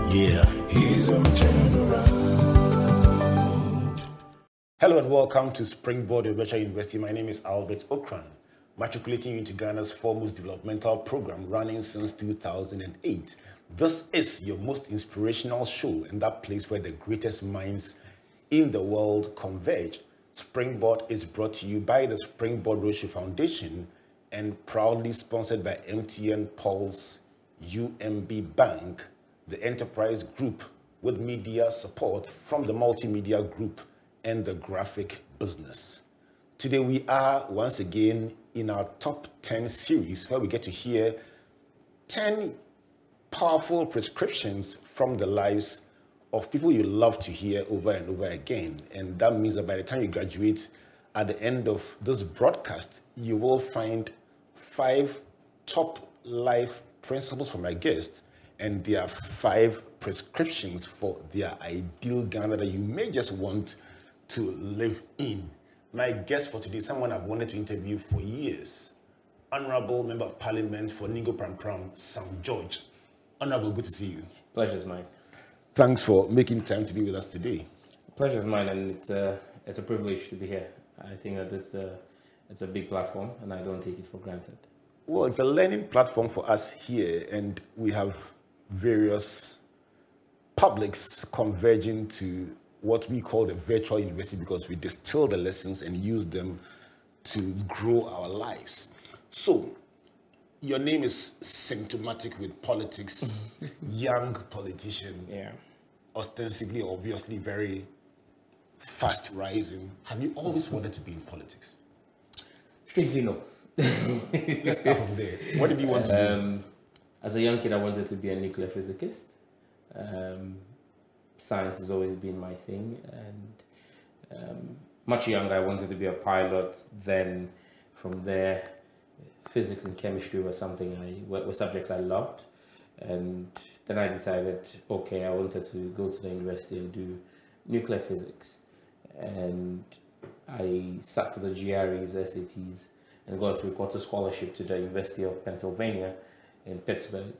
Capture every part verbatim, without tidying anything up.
Yeah, he's a turnaround. Hello and welcome to Springboard Virtual University. My name is Albert Okran, matriculating you into Ghana's foremost developmental program running since two thousand eight. This is your most inspirational show and that place where the greatest minds in the world converge. Springboard is brought to you by the Springboard Roadshow Foundation and proudly sponsored by M T N Pulse, U M B Bank, the Enterprise Group, with media support from the Multimedia Group and the Graphic Business. Today we are once again in our top ten series where we get to hear ten powerful prescriptions from the lives of people you love to hear over and over again. And that means that by the time you graduate, at the end of this broadcast, you will find five top life principles from my guests, and there are five prescriptions for their ideal Ghana that you may just want to live in. My guest for today is someone I've wanted to interview for years. Honorable Member of Parliament for Ningo Pram Pram, Sam George. Honorable, good to see you. Pleasure's mine. Thanks for making time to be with us today. Pleasure's mine, and it's a, it's a privilege to be here. I think that it's a, it's a big platform, and I don't take it for granted. Well, it's a learning platform for us here, and we have various publics converging to what we call the virtual university because we distill the lessons and use them to grow our lives. So, your name is symptomatic with politics, young politician, Yeah. ostensibly, obviously very fast rising. Have you always wanted to be in politics? Strangely, no. Let's start from there. What did you want to um, do? As a young kid, I wanted to be a nuclear physicist. Um, science has always been my thing, and um, much younger, I wanted to be a pilot. Then, from there, physics and chemistry were something I were, were subjects I loved, and then I decided, okay, I wanted to go to the university and do nuclear physics, and I sat for the G R Es, S A Ts, and got a three-quarter scholarship to the University of Pennsylvania in Pittsburgh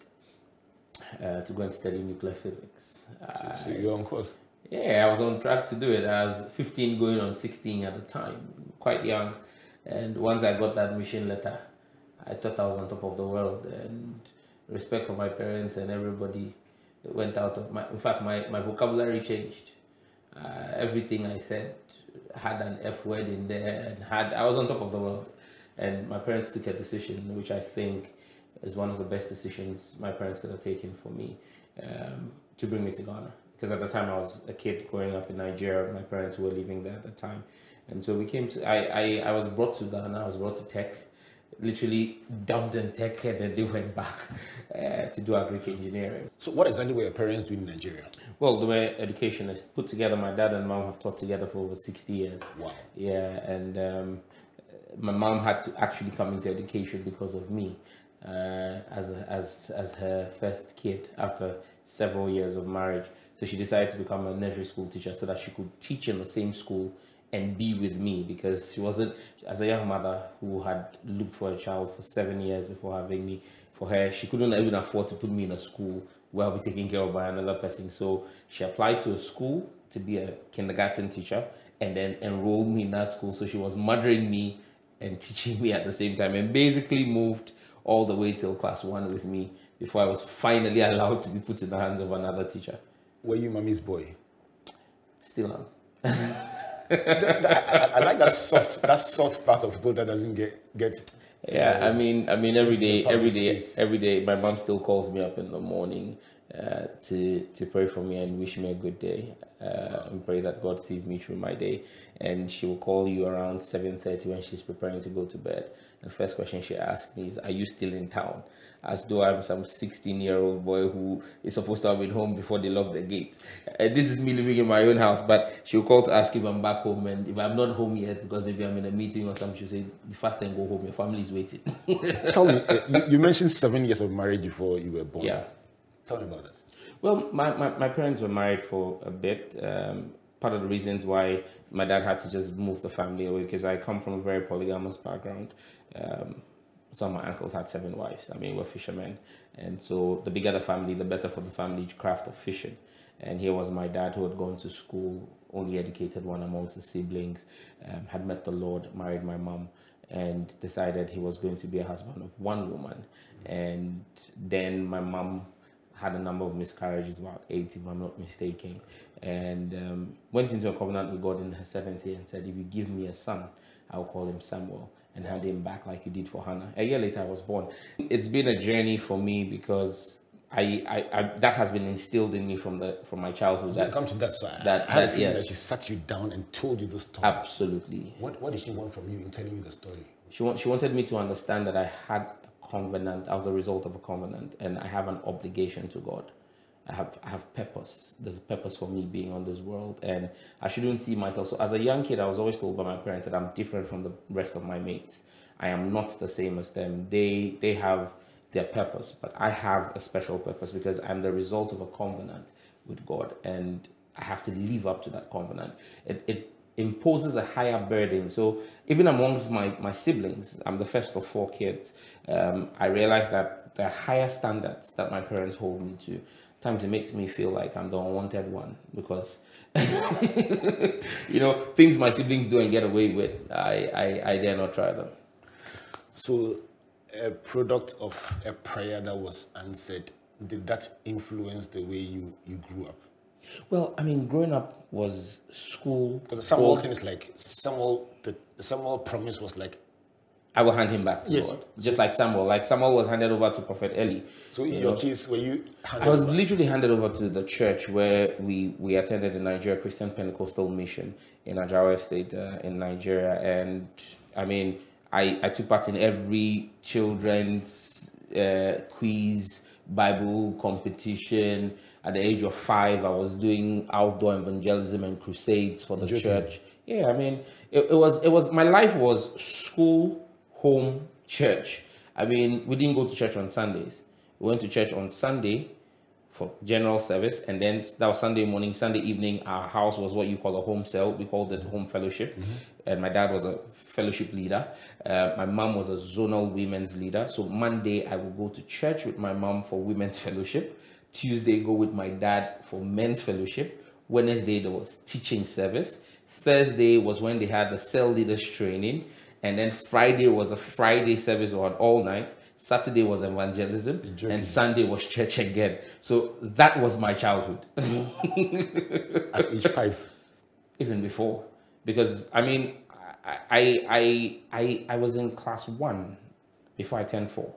uh, to go and study nuclear physics. So, so you're on course? Yeah, I was on track to do it. I was fifteen going on sixteen at the time, quite young. And once I got that admission letter, I thought I was on top of the world, and respect for my parents and everybody went out of my, in fact, my, my vocabulary changed. Uh, everything I said had an F word in there, and had, I was on top of the world. And my parents took a decision, which I think is one of the best decisions my parents could have taken for me, um, to bring me to Ghana. Because at the time I was a kid growing up in Nigeria, my parents were living there at the time. And so we came to, I, I, I was brought to Ghana, I was brought to Tech, literally dumped in Tech, and then they went back uh, to do agric engineering. So what exactly were your parents doing in Nigeria? Well, they were educationists. Put together, my dad and mom have taught together for over sixty years. Wow. Yeah, and um, my mom had to actually come into education because of me, uh, as, a, as, as her first kid after several years of marriage. So she decided to become a nursery school teacher so that she could teach in the same school and be with me, because she wasn't, as a young mother who had looked for a child for seven years before having me, for her, she couldn't even afford to put me in a school where I'll be taken care of by another person. So she applied to a school to be a kindergarten teacher and then enrolled me in that school. So she was mothering me and teaching me at the same time, and basically moved all the way till class one with me before I was finally allowed to be put in the hands of another teacher. Were you mommy's boy? Still am. I, I, I like that soft, that soft part of people that doesn't get get. Yeah, uh, I mean, I mean, every day, every day, space. every day, my mom still calls me up in the morning uh, to to pray for me and wish me a good day, uh, and pray that God sees me through my day. And she will call you around seven thirty when she's preparing to go to bed. And the first question she asks me is, "Are you still in town?" As though I'm some sixteen-year-old boy who is supposed to have been home before they lock the gate. And this is me living in my own house, but she'll call to ask if I'm back home, and if I'm not home yet because maybe I'm in a meeting or something, she'll say, "Be fast and go home. Your family is waiting." Tell me, uh, you, you mentioned seven years of marriage before you were born. Yeah. Tell me about this. Well, my, my, my parents were married for a bit. Um, part of the reasons why my dad had to just move the family away, because I come from a very polygamous background. Um, some of my uncles had seven wives. I mean, we're fishermen. And so the bigger the family, the better for the family craft of fishing. And here was my dad, who had gone to school, only educated one amongst the siblings, um, had met the Lord, married my mom, and decided he was going to be a husband of one woman. And then my mom had a number of miscarriages, about eight, if I'm not mistaken, and um, went into a covenant with God in her seventh year and said, if you give me a son, I'll call him Samuel, and hand him back like you did for Hannah. A year later, I was born. It's been a journey for me because I, I, I that has been instilled in me from the from my childhood. We'll come to that. So I, that, I have that, a feeling yes. that she sat you down and told you the story. Absolutely. What What did she want from you in telling you the story? She want, she wanted me to understand that I had a covenant. I was a result of a covenant, and I have an obligation to God. I have I have purpose. There's a purpose for me being on this world, and I shouldn't see myself. So as a young kid, I was always told by my parents that I'm different from the rest of my mates. I am not the same as them. They they have their purpose, but I have a special purpose because I'm the result of a covenant with God, and I have to live up to that covenant. It it imposes a higher burden. So even amongst my my siblings, I'm the first of four kids. Um, I realized that there are higher standards that my parents hold me to. Times it makes me feel like I'm the unwanted one because, you know, things my siblings do and get away with, I, I, I dare not try them. So, a product of a prayer that was answered, did that influence the way you, you grew up? Well, I mean, growing up was school. Because the Samuel thing is like, Samuel, the, the Samuel promise was like, I will hand him back to yes. God. Just like Samuel. Like Samuel was handed over to Prophet Eli. So in your case, were you handed I was over? literally handed over to the church where we, we attended the Nigeria Christian Pentecostal Mission in Ajawa State uh, in Nigeria. And I mean, I, I took part in every children's uh, quiz, Bible competition. At the age of five, I was doing outdoor evangelism and crusades for the Joking. church. Yeah, I mean, it, it was, it was, my life was school, home, church. I mean, we didn't go to church on Sundays. We went to church on Sunday for general service, and then that was Sunday morning. Sunday evening, our house was what you call a home cell. We called it home fellowship. Mm-hmm. And my dad was a fellowship leader. Uh, my mom was a zonal women's leader. So Monday, I would go to church with my mom for women's fellowship. Tuesday, go with my dad for men's fellowship. Wednesday, there was teaching service. Thursday was when they had the cell leaders training. And then Friday was a Friday service on all night. Saturday was evangelism. And Sunday was church again. So that was my childhood. At age five? Even before. Because, I mean, I, I, I, I was in class one before I turned four.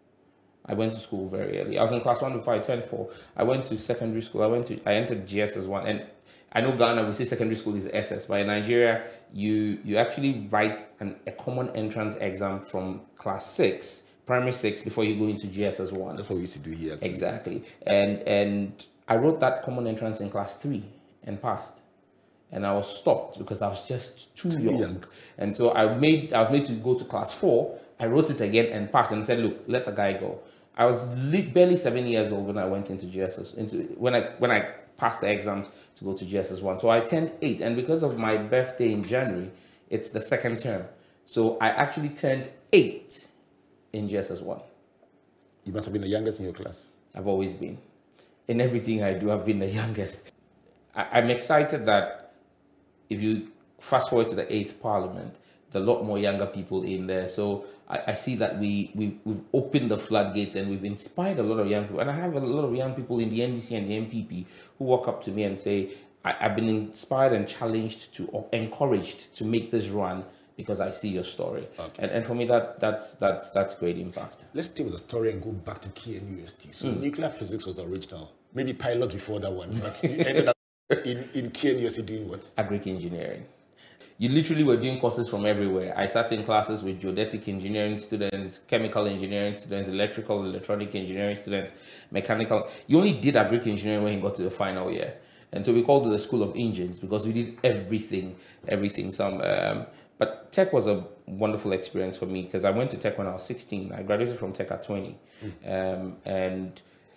I went to school very early. I was in class one before I turned four. I went to secondary school. I went to, I entered G S S one. And I know Ghana, we say secondary school is S S, but in Nigeria, you you actually write an, a common entrance exam from class six, primary six, before you go into G S S one. That's what we used to do here. Actually. Exactly. And and I wrote that common entrance in class three and passed. And I was stopped because I was just too, too young. young. And so I made I was made to go to class four. I wrote it again and passed and said, look, let the guy go. I was barely seven years old when I went into G S S, into when I when I passed the exams to go to G S S one. So I turned eight, and because of my birthday in January, it's the second term. So I actually turned eight in G S S one. You must have been the youngest in your class. I've always been. In everything I do, I've been the youngest. I, I'm excited that if you fast forward to the eighth Parliament, there are a lot more younger people in there. So I, I see that we, we, we've opened the floodgates and we've inspired a lot of young people. And I have a lot of young people in the N D C and the N P P who walk up to me and say, I, I've been inspired and challenged to, or encouraged to make this run because I see your story. Okay. And, and for me, that that's that's that's great impact. Let's stay with the story and go back to K N U S T. So mm. nuclear physics was the original. Maybe pilot before that one, but you ended up in, in K N U S T doing what? Agric engineering. You literally were doing courses from everywhere. I sat in classes with geodetic engineering students, chemical engineering students, electrical, electronic engineering students, mechanical. You only did agric engineering when you got to the final year. And so we called it the School of Engines because we did everything, everything. Some, um, but tech was a wonderful experience for me because I went to tech when I was sixteen. I graduated from tech at twenty. Mm. Um, and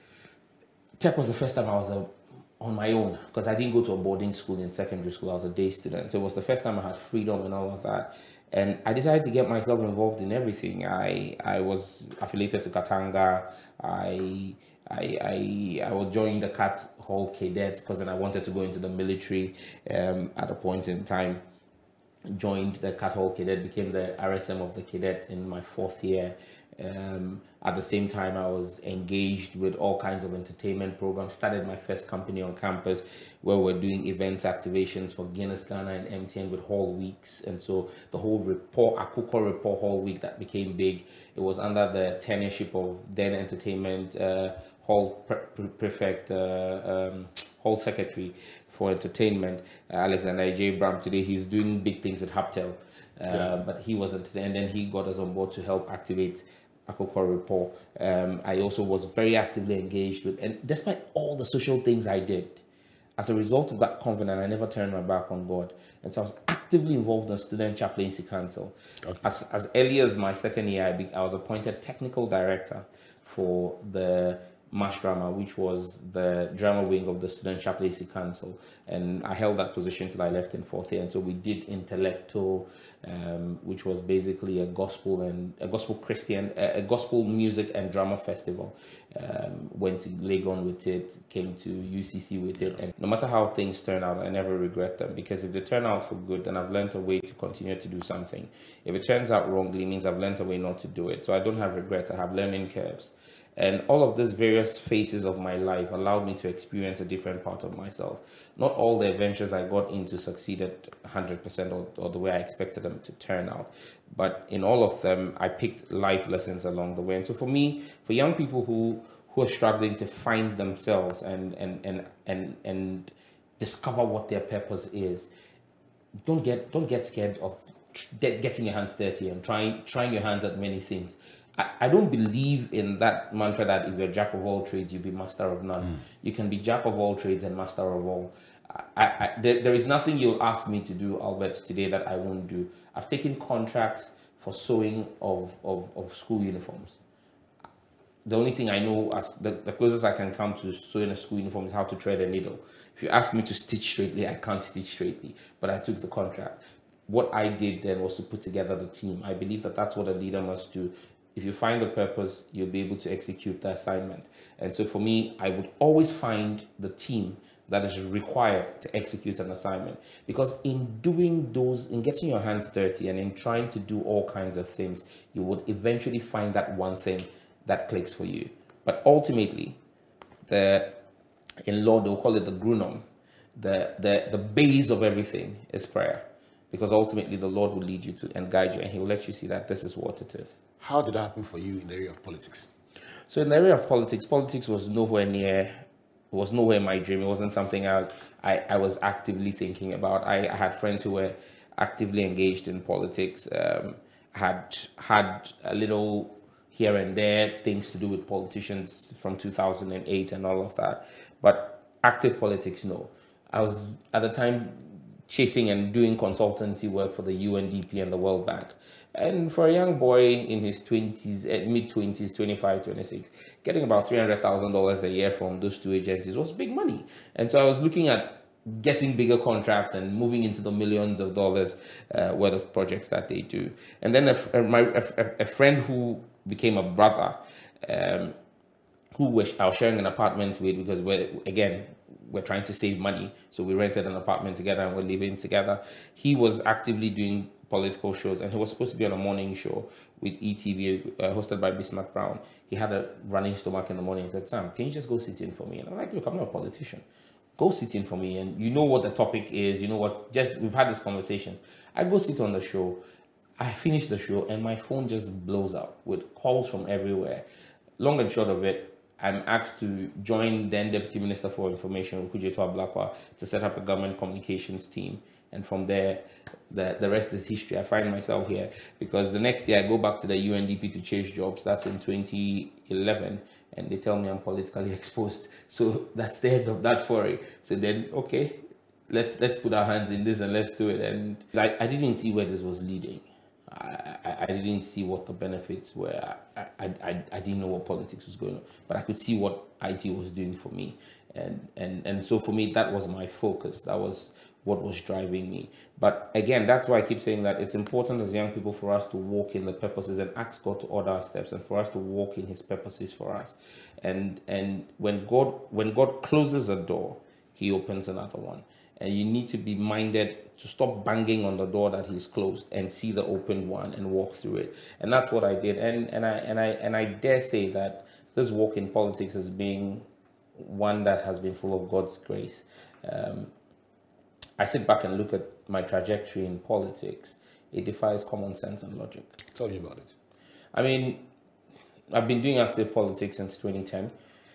tech was the first time I was a on my own because I didn't go to a boarding school in secondary school. I was a day student. So it was the first time I had freedom and all of that. And I decided to get myself involved in everything. I I was affiliated to Katanga. I I I, I was joining the Cat Hall Cadets because then I wanted to go into the military um, at a point in time. Joined the Cat Hall Cadet, became the R S M of the cadet in my fourth year. Um, at the same time, I was engaged with all kinds of entertainment programs. Started my first company on campus where we're doing events, activations for Guinness Ghana and M T N with Hall Weeks. And so the whole report, Akukor Report Hall Week that became big, it was under the tenureship of then Entertainment uh, Hall pre pre Prefect, uh, um, Hall Secretary for Entertainment, uh, Alexander J. Bram. Today he's doing big things with Haptel, uh, yeah. But he wasn't there, and then he got us on board to help activate Akukor Report. Um, I also was very actively engaged with, and despite all the social things I did, as a result of that covenant, I never turned my back on God. And so I was actively involved in Student Chaplaincy Council. Okay. As, as early as my second year, I, be, I was appointed technical director for the Mass Drama, which was the drama wing of the Student Chaplaincy Council, and I held that position till I left in fourth year. And so we did Intellecto, um, which was basically a gospel and a gospel Christian, a, a gospel music and drama festival. Um, went to Legon with it, came to U C C with it, and no matter how things turn out, I never regret them, because if they turn out for good, then I've learned a way to continue to do something. If it turns out wrongly, it means I've learned a way not to do it. So I don't have regrets. I have learning curves. And all of these various phases of my life allowed me to experience a different part of myself. Not all the adventures I got into succeeded one hundred percent or, or the way I expected them to turn out. But in all of them, I picked life lessons along the way. And so for me, for young people who, who are struggling to find themselves and, and, and, and, and discover what their purpose is, don't get, don't get scared of getting your hands dirty and trying, trying your hands at many things. I don't believe in that mantra that if you're jack of all trades, you'll be master of none. Mm. You can be jack of all trades and master of all. I, I, there, there is nothing you'll ask me to do, Albert, today that I won't do. I've taken contracts for sewing of, of, of school uniforms. The only thing I know, as the, the closest I can come to sewing a school uniform is how to thread a needle. If you ask me to stitch straightly, I can't stitch straightly, but I took the contract. What I did then was to put together the team. I believe that that's what a leader must do. If you find a purpose, you'll be able to execute the assignment. And so for me, I would always find the team that is required to execute an assignment. Because in doing those, in getting your hands dirty and in trying to do all kinds of things, you would eventually find that one thing that clicks for you. But ultimately, the in law, they'll call it the grunum. The, the, the base of everything is prayer. Because ultimately, the Lord will lead you to and guide you, and He will let you see that this is what it is. How did that happen for you in the area of politics? So in the area of politics, politics was nowhere near, it was nowhere my dream. It wasn't something I, I, I was actively thinking about. I, I had friends who were actively engaged in politics, um, had had a little here and there things to do with politicians from two thousand eight and all of that. But active politics, no. I was at the time chasing and doing consultancy work for the U N D P and the World Bank. And for a young boy in his twenties, mid twenties, twenty-five, twenty-six, getting about three hundred thousand dollars a year from those two agencies was big money. And so I was looking at getting bigger contracts and moving into the millions of dollars uh, worth of projects that they do. And then a, my, a, a friend who became a brother, um, who was, I was sharing an apartment with, because we're, again, we're trying to save money. So we rented an apartment together and we're living together. He was actively doing political shows, and he was supposed to be on a morning show with E T V uh, hosted by Bismarck Brown. He had a running stomach in the morning and said, Sam, can you just go sit in for me? And I'm like, look, I'm not a politician. Go sit in for me. And you know what the topic is, you know what, just, we've had these conversations. I go sit on the show. I finish the show and my phone just blows up with calls from everywhere. Long and short of it, I'm asked to join then Deputy Minister for Information, Kujetu Ablakwa, to set up a government communications team. And from there, the, the rest is history. I find myself here because the next year I go back to the U N D P to chase jobs. That's in twenty eleven. And they tell me I'm politically exposed. So that's the end of that foray. So then, okay, let's let's put our hands in this and let's do it. And I, I didn't see where this was leading. I, I, I didn't see what the benefits were. I, I, I, I didn't know what politics was going on. But I could see what I T was doing for me. And, and, and so for me, that was my focus. That was what was driving me. But again, that's why I keep saying that it's important as young people for us to walk in the purposes and ask God to order our steps, and for us to walk in his purposes for us. And and when God when God closes a door, he opens another one. And you need to be minded to stop banging on the door that he's closed and see the open one and walk through it. And that's what I did. And and I and I and I dare say that this walk in politics has been one that has been full of God's grace. Um, I sit back and look at my trajectory in politics. It defies common sense and logic. Tell me about it. I mean, I've been doing active politics since twenty ten.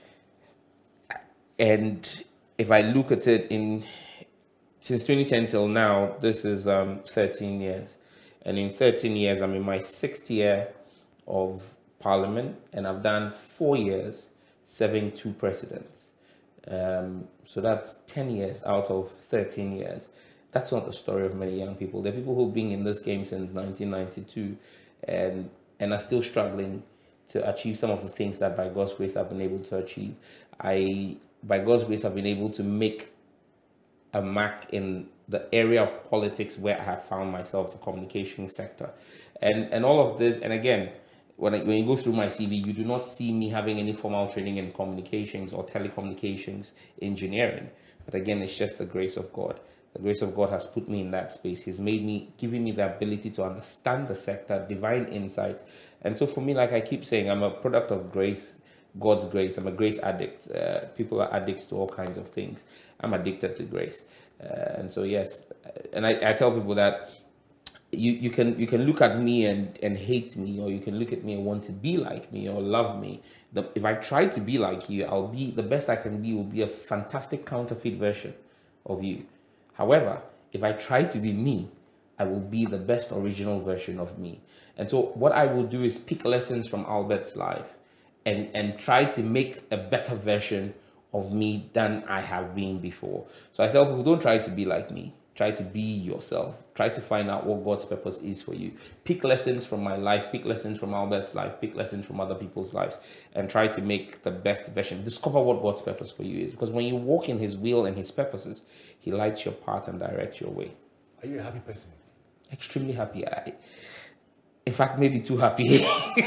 And if I look at it in since twenty ten till now, this is um, thirteen years. And in thirteen years, I'm in my sixth year of parliament, and I've done four years serving two presidents. Um, so that's ten years out of thirteen years. That's not the story of many young people. There are people who've been in this game since nineteen ninety-two and, and are still struggling to achieve some of the things that by God's grace I've been able to achieve. I, by God's grace, I've been able to make a mark in the area of politics where I have found myself, the communication sector. And, and all of this, and again, When, I, when you go through my C V, you do not see me having any formal training in communications or telecommunications engineering. But again, it's just the grace of God. The grace of God has put me in that space. He's made me, giving me the ability to understand the sector, divine insight. And so for me, like I keep saying, I'm a product of grace, God's grace. I'm a grace addict. Uh, people are addicts to all kinds of things. I'm addicted to grace. Uh, and so, yes, and I, I tell people that You, you can you can look at me and, and hate me, or you can look at me and want to be like me or love me. The, if I try to be like you, I'll be the best I can be will be a fantastic counterfeit version of you. However, if I try to be me, I will be the best original version of me. And so what I will do is pick lessons from Albert's life and, and try to make a better version of me than I have been before. So I tell people, don't try to be like me. Try to be yourself. Try to find out what God's purpose is for you. Pick lessons from my life, pick lessons from Albert's life, pick lessons from other people's lives, and try to make the best version. Discover what God's purpose for you is. Because when you walk in his will and his purposes, he lights your path and directs your way. Are you a happy person? Extremely happy. I, in fact, maybe too happy.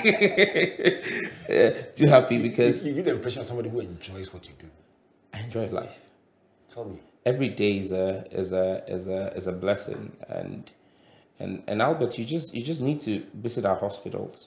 uh, too happy because... You, you get the impression of somebody who enjoys what you do. I enjoy life. Tell me. Every day is a is a is a is a blessing, and and and Albert, you just you just need to visit our hospitals,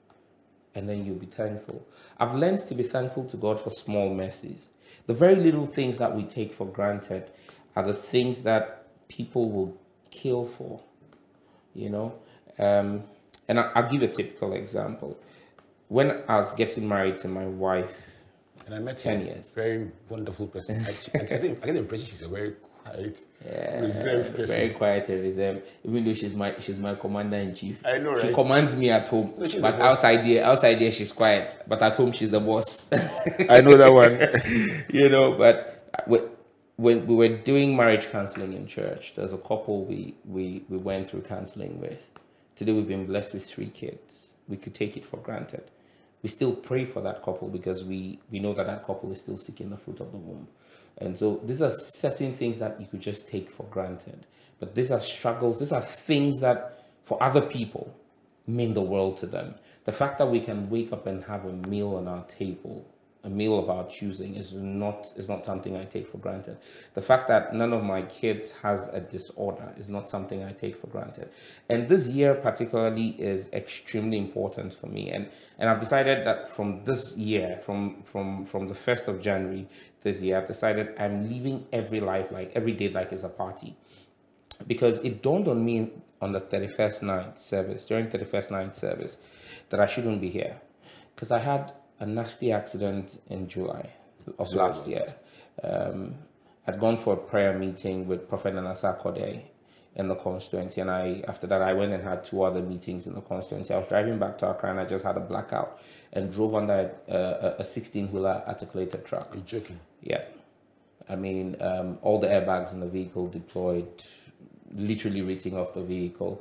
and then you'll be thankful. I've learned to be thankful to God for small mercies. The very little things that we take for granted are the things that people will kill for, you know. Um, and I, I'll give a typical example. When I was getting married to my wife. And I met ten her, years. Very wonderful person. I, I, I, think, I get the impression she's a very quiet, yeah, reserved person. Very quiet and reserved. Even though she's my she's my commander in chief. I know, right? She commands me at home, no, but outside there, outside there she's quiet. But at home she's the boss. I know that one. You know, but when we were doing marriage counseling in church, there's a couple we we we went through counseling with. Today we've been blessed with three kids. We could take it for granted. We still pray for that couple because we, we know that that couple is still seeking the fruit of the womb. And so these are certain things that you could just take for granted. But these are struggles. These are things that for other people mean the world to them. The fact that we can wake up and have a meal on our table, a meal of our choosing, is not is not something I take for granted. The fact that none of my kids has a disorder is not something I take for granted. And this year particularly is extremely important for me. And and I've decided that from this year, from from from the first of January this year, I've decided I'm living every life like every day like it's a party. Because it dawned on me on the thirty-first night service, during thirty-first night service, that I shouldn't be here. Because I had a nasty accident in July of Sorry, last year. Um, I'd gone for a prayer meeting with Prophet Nanasa Kode in the constituency, and I after that I went and had two other meetings in the constituency. I was driving back to Accra and I just had a blackout and drove under a sixteen-wheeler articulated truck. You're joking? Yeah. I mean, um, all the airbags in the vehicle deployed, literally rating off the vehicle.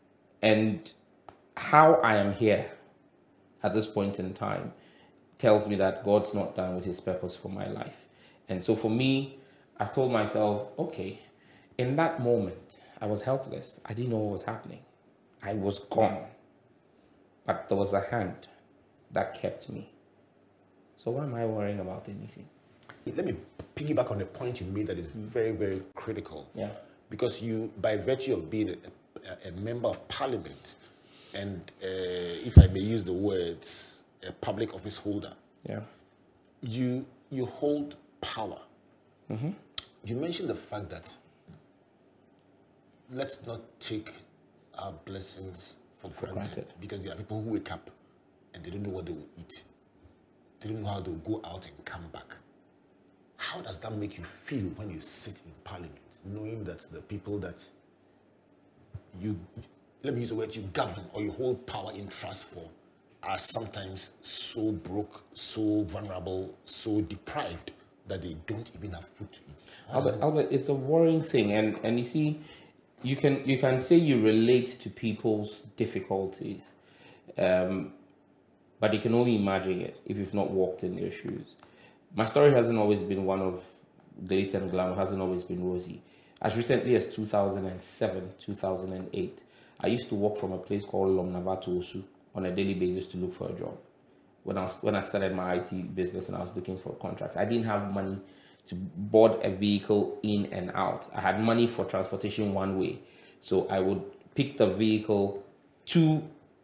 And how I am here at this point in time tells me that God's not done with his purpose for my life. And so for me, I've told myself, okay, in that moment, I was helpless. I didn't know what was happening. I was gone. But there was a hand that kept me. So why am I worrying about anything? Let me piggyback on the point you made that is very, very critical. Yeah. Because you, by virtue of being a, a, a member of parliament, and uh, if I may use the words, a public office holder, yeah, you you hold power. Mm-hmm. You mentioned the fact that let's not take our blessings for, For granted, granted. because there are people who wake up and they don't know what they will eat. They don't know how they'll go out and come back. How does that make you feel when you sit in parliament, knowing that the people that you, let me use the word, you govern or you hold power in trust for are sometimes so broke, so vulnerable, so deprived that they don't even have food to eat? Albert, Albert, it's a worrying thing, and and you see, you can you can say you relate to people's difficulties, um, but you can only imagine it if you've not walked in their shoes. My story hasn't always been one of glitz and glamour, hasn't always been rosy. As recently as two thousand seven, two thousand eight, I used to walk from a place called Lomnava to Osu on a daily basis to look for a job. When I was, when I started my I T business and I was looking for contracts, I didn't have money to board a vehicle in and out. I had money for transportation one way. So I would pick the vehicle to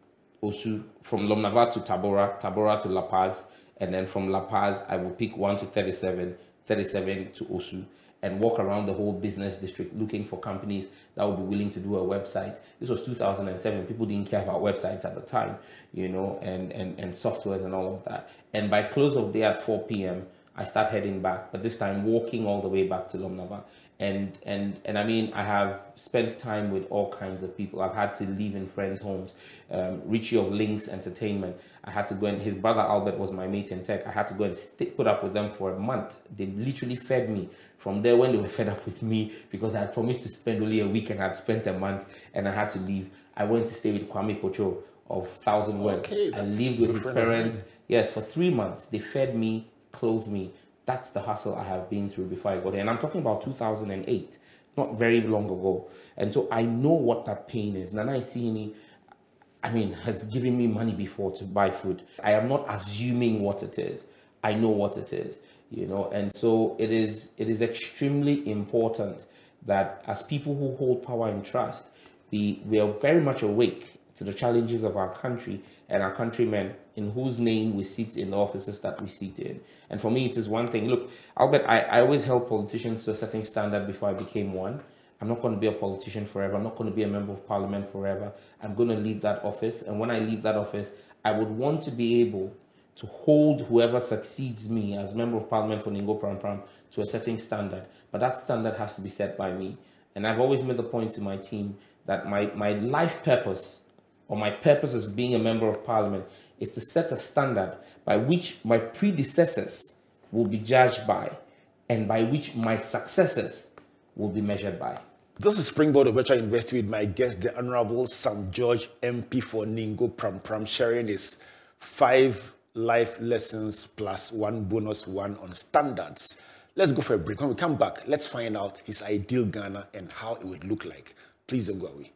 Osu, from Lomnava to Tabora, Tabora to La Paz, and then from La Paz, I would pick one to thirty-seven, thirty-seven to Osu, and walk around the whole business district looking for companies that would be willing to do a website. This was two thousand seven. People didn't care about websites at the time, you know, and, and, and softwares and all of that. And by close of day at four p.m., I start heading back, but this time walking all the way back to Lomnava. And, and, and I mean, I have spent time with all kinds of people. I've had to live in friends' homes. Um, Richie of Links Entertainment, I had to go and, his brother Albert was my mate in tech. I had to go and st- put up with them for a month. They literally fed me. From there, when they were fed up with me, because I had promised to spend only a week and I'd spent a month and I had to leave, I went to stay with Kwame Pocho of Thousand Words. Okay, I lived with his parents. Yes, for three months. They fed me, clothed me. That's the hustle I have been through before I got here. And I'm talking about two thousand eight, not very long ago. And so I know what that pain is. Nana Isini, I mean, has given me money before to buy food. I am not assuming what it is. I know what it is, you know. And so it is, it is extremely important that as people who hold power and trust, we, we are very much awake to the challenges of our country and our countrymen in whose name we sit in the offices that we sit in. And for me, it is one thing. Look, Albert, I, I always held politicians to a certain standard before I became one. I'm not going to be a politician forever. I'm not going to be a member of parliament forever. I'm going to leave that office. And when I leave that office, I would want to be able to hold whoever succeeds me as member of parliament for Ningo Pram Pram to a certain standard. But that standard has to be set by me. And I've always made the point to my team that my, my life purpose, or my purpose as being a member of parliament, is to set a standard by which my predecessors will be judged by and by which my successors will be measured by. This is Springboard of Virtual University with my guest, the Honorable Sam George, M P for Ningo Pram Pram, sharing his five life lessons plus one bonus one on standards. Let's go for a break. When we come back, let's find out his ideal Ghana and how it would look like. Please don't go away.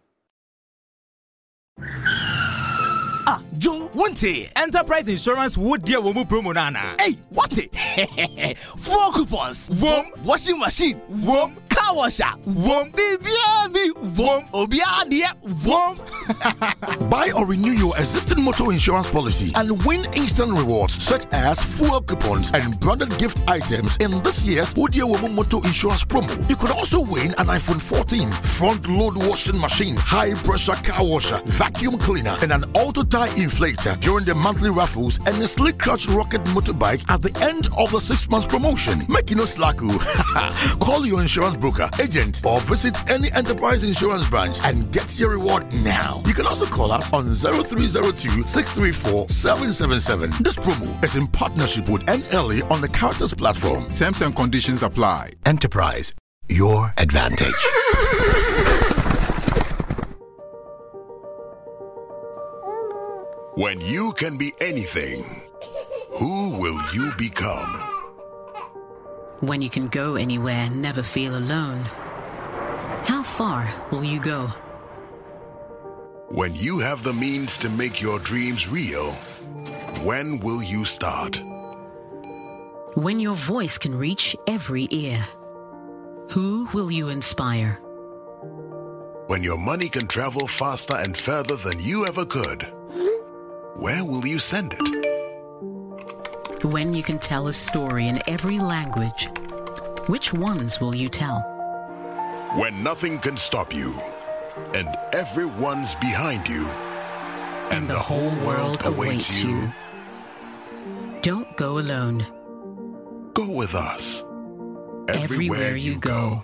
Ah, Joe, one day, Enterprise Insurance would deal with promo nana. Hey, what it? Four coupons. One washing machine. One car washer. One baby, one obiadia. One. Buy or renew your existing motor insurance policy and win instant rewards such as fuel coupons and branded gift items in this year's Udia Womo Motor Insurance promo. You could also win an iPhone fourteen, front load washing machine, high pressure car washer, vacuum cleaner, and an auto tire inflator during the monthly raffles and a slick clutch rocket motorbike at the end of the six months promotion. Make no slack. Call your insurance broker, agent, or visit any Enterprise Insurance branch and get your reward now. You can also call us on zero three zero two, six three four, seven seven seven. This promo is in partnership with N L A on the Characters platform. Terms and conditions apply. Enterprise, your advantage. When you can be anything, who will you become? When you can go anywhere and never feel alone. far will you go? When you have the means to make your dreams real, when will you start? When your voice can reach every ear, who will you inspire? When your money can travel faster and further than you ever could, where will you send it? When you can tell a story in every language, which ones will you tell? When nothing can stop you, and everyone's behind you, and, And the, whole world awaits you. Don't go alone. Go with us. Everywhere you go.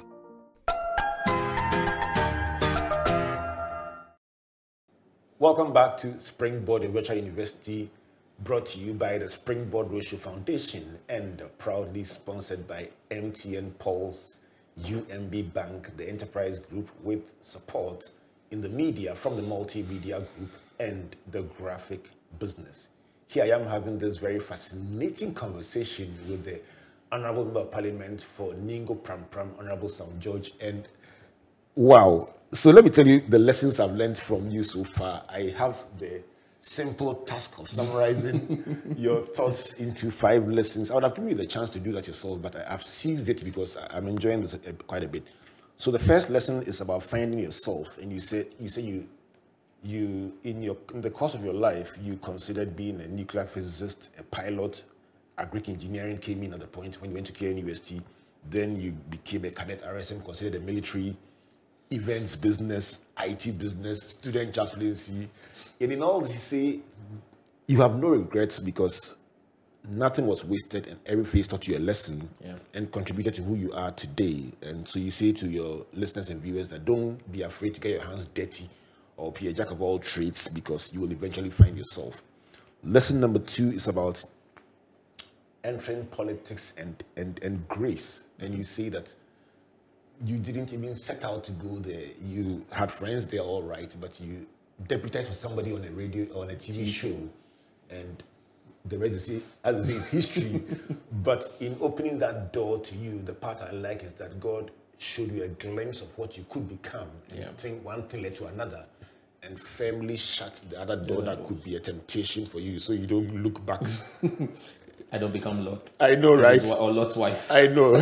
Welcome back to Springboard in Virtual University, brought to you by the Springboard Roadshow Foundation and proudly sponsored by M T N Pulse, U M B Bank, the Enterprise Group, with support in the media from the Multimedia Group and the Graphic Business. Here I am having this very fascinating conversation with the Honorable Member of Parliament for Ningo Pram Pram, Honorable Sam George. And wow, so let me tell you the lessons I've learned from you so far. I have the simple task of summarizing your thoughts into five lessons. I would have given you the chance to do that yourself, but I, I've seized it because I'm enjoying this quite a bit. So the first lesson is about finding yourself, and you said you say you you in your in the course of your life you considered being a nuclear physicist, a pilot. Agric engineering came in at the point when you went to K University. Then you became a cadet R S M, considered a military, events business, I T business, student chaplaincy. And in all this, you say you have no regrets because nothing was wasted and every phase taught you a lesson yeah. and contributed to who you are today. And so you say to your listeners and viewers that don't be afraid to get your hands dirty or be a jack of all trades because you will eventually find yourself. Lesson number two is about entering politics and, and, and grace. And you say that you didn't even set out to go there. You had friends there, all right, but you deputized for somebody on a radio, on a T V show, and the rest is, as I say, is history. But in opening that door to you, the part I like is that God showed you a glimpse of what you could become. And Yeah. think one thing led to another, and firmly shut the other door that could be a temptation for you, so you don't look back. I don't become Lot. I know, right? Or Lot's wife. I know.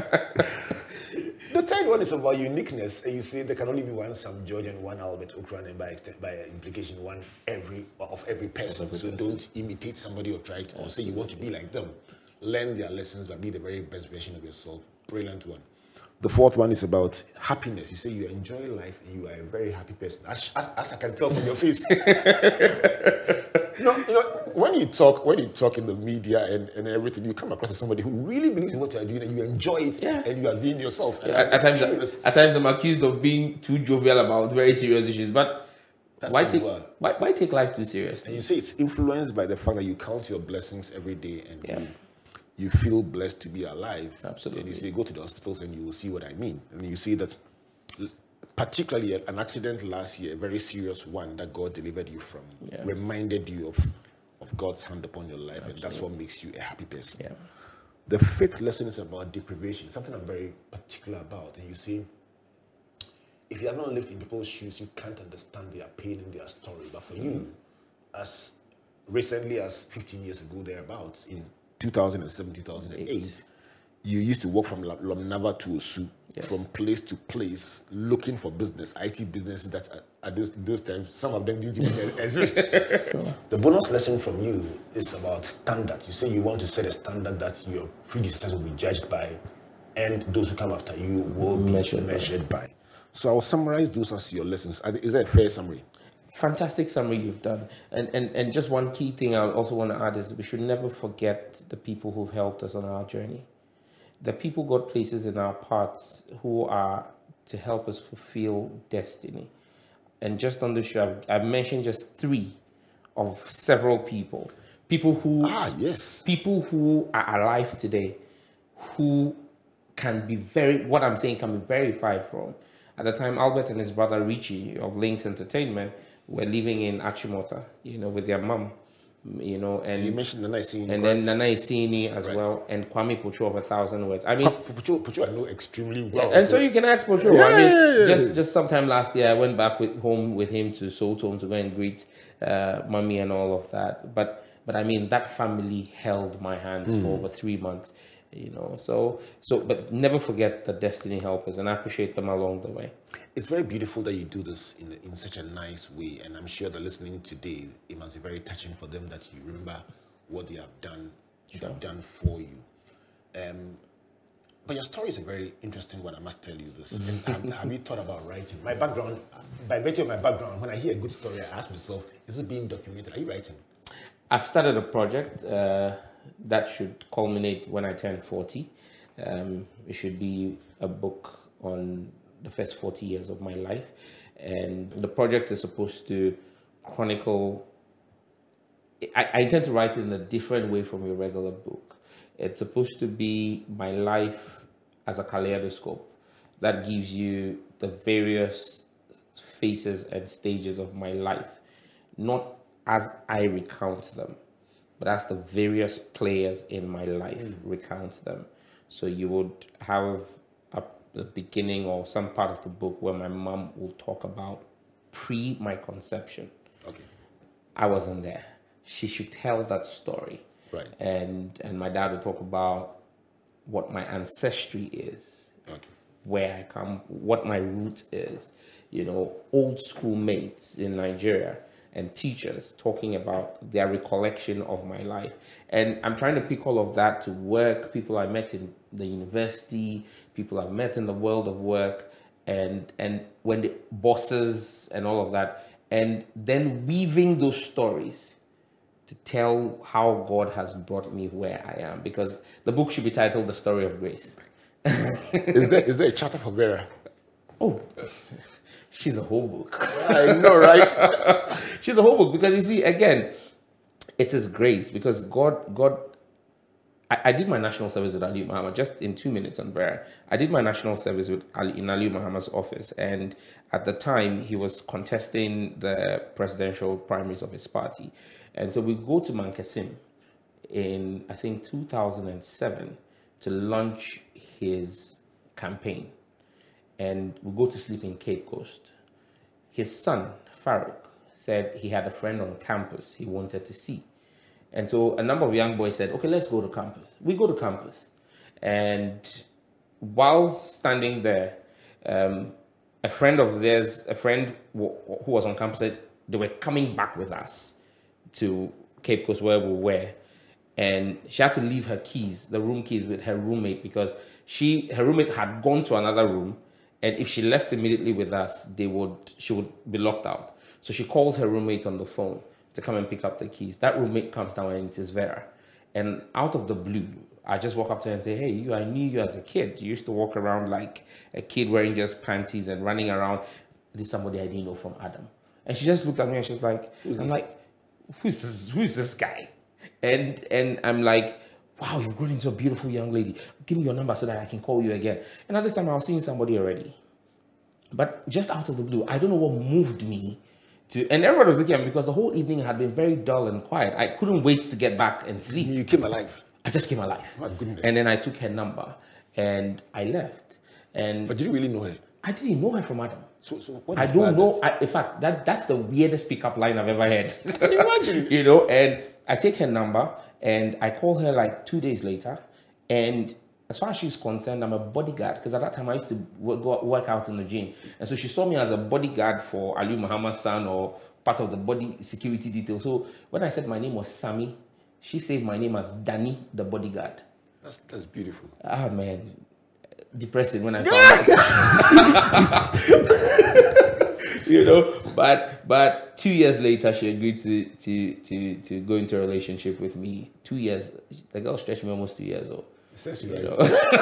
The third one is about uniqueness. And you say there can only be one Sam George and one Albert Okran, and by extent, by implication, one every of every person. Of every so person. don't imitate somebody or try to, or say you want to be like them. Learn their lessons, but be the very best version of yourself. Brilliant one. The fourth one is about happiness. You say you enjoy life and you are a very happy person, as, as, as I can tell from your face. you, know, you know, when you talk, when you talk in the media and, and everything, you come across as somebody who really believes in what you are doing and you enjoy it, Yeah. and you are being yourself. And At, I'm at times, curious. at times, I'm accused of being too jovial about very serious issues. But That's why who take you are. why, why take life too And seriously? you say it's influenced by the fact that you count your blessings every day and Yeah. you, you feel blessed to be alive. Absolutely. And you say, go to the hospitals and you will see what I mean. And you see that, particularly an accident last year, a very serious one that God delivered you from, Yeah. reminded you of, of God's hand upon your life. And that's what makes you a happy person. Yeah. The fifth lesson is about deprivation, something I'm very particular about. And you see, if you have not lived in people's shoes, you can't understand their pain and their story. But for you, as recently as fifteen years ago, thereabouts, in two thousand seven, two thousand eight, Eight. you used to walk from Lam- Lomnava to Osu, Yes. from place to place, looking for business, I T businesses that at- at those, those times, some of them didn't even exist. The bonus lesson from you is about standards. You say you want to set a standard that your predecessors will be judged by, and those who come after you will be Measured measured, by. by. So I'll summarize those as your lessons. Are- Is that a fair summary? Fantastic summary you've done. And, and and just one key thing I also want to add is we should never forget the people who've helped us on our journey. The people God places in our paths who are to help us fulfill destiny. And just on the show, I've, I've mentioned just three of several people. People who Ah, yes. people who are alive today, who can be very, what I'm saying can be verified from. At the time, Albert and his brother Richie of Lynx Entertainment were living in Achimota, you know, with their mom. you know, and you mentioned Nana Isini, and then Nana Isini as right. well, and Kwame Puchu of A Thousand Words. I mean, Puchu, Puchu I know extremely well. Yeah, and so, so you can ask Puchu. Yeah, I mean, yeah, yeah, just yeah. just sometime last year, I went back with home with him to Soto to go and greet uh, mommy and all of that. But but I mean, that family held my hands mm. for over three months. You know, so so but never forget the destiny helpers, and I appreciate them along the way. It's very beautiful that you do this in in such a nice way, and I'm sure that listening today, it must be very touching for them that you remember what they have done, sure. they have done for you. Um, but your story is a very interesting one. I must tell you this. And have, have you thought about writing? My background, by virtue of my background, when I hear a good story, I ask myself, is it being documented? Are you writing? I've started a project. Uh, That should culminate when I turn forty. Um, it should be a book on the first forty years of my life. And the project is supposed to chronicle, I, I intend to write it in a different way from your regular book. It's supposed to be my life as a kaleidoscope that gives you the various phases and stages of my life, not as I recount them, but as the various players in my life mm. recount them. So you would have a, a beginning or some part of the book where my mom will talk about pre my conception. Okay. I wasn't there. She should tell that story. Right. And and my dad will talk about what my ancestry is. Okay. Where I come, what my root is. You know, old school mates in Nigeria and teachers talking about their recollection of my life. And I'm trying to pick all of that to work, people I met in the university, people I've met in the world of work, and and when the bosses and all of that, and then weaving those stories to tell how God has brought me where I am. Because the book should be titled The Story of Grace. Is there is there a chapter for Vera? Oh, she's a whole book. I know, right? She's a whole book because you see, again, it is grace because God, God. I, I did my national service with Ali Muhammad just in two minutes on Vera. I did my national service with Ali in Ali Muhammad's office, and at the time he was contesting the presidential primaries of his party, and so we go to Mankasim in I think two thousand seven to launch his campaign. And we go to sleep in Cape Coast. His son, Farouk, said he had a friend on campus he wanted to see. And so a number of young boys said, okay, let's go to campus. We go to campus. And while standing there, um, a friend of theirs, a friend who was on campus said they were coming back with us to Cape Coast where we were. And she had to leave her keys, the room keys, with her roommate because she, her roommate had gone to another room. And if she left immediately with us, they would she would be locked out. So she calls her roommate on the phone to come and pick up the keys. That roommate comes down and it is Vera. And out of the blue, I just walk up to her and say, hey, you, I knew you as a kid. You used to walk around like a kid wearing just panties and running around. This is somebody I didn't know from Adam. And she just looked at me and she's like, who's I'm this? like, who's this? Who's this guy? And and I'm like, wow, you've grown into a beautiful young lady. Give me your number so that I can call you again. And at this time, I was seeing somebody already. But just out of the blue, I don't know what moved me to... And everybody was looking at me because the whole evening had been very dull and quiet. I couldn't wait to get back and sleep. You came alive. I just came alive. My goodness. And then I took her number and I left. And But you didn't really know her? I didn't know her from Adam. So, so what I don't know... I, in fact, that, that's the weirdest pickup line I've ever heard. Can you imagine? You know, and I take her number and I call her like two days later. And as far as she's concerned, I'm a bodyguard because at that time I used to work, go work out in the gym. And so she saw me as a bodyguard for Ali Muhammad's son or part of the body security detail. So when I said my name was Sammy, she saved my name as Danny, the bodyguard. That's, that's beautiful. Ah, man. Depressing when I found out. You know, but but two years later, she agreed to to to to go into a relationship with me. Two years, the girl stretched me almost two years old. You know?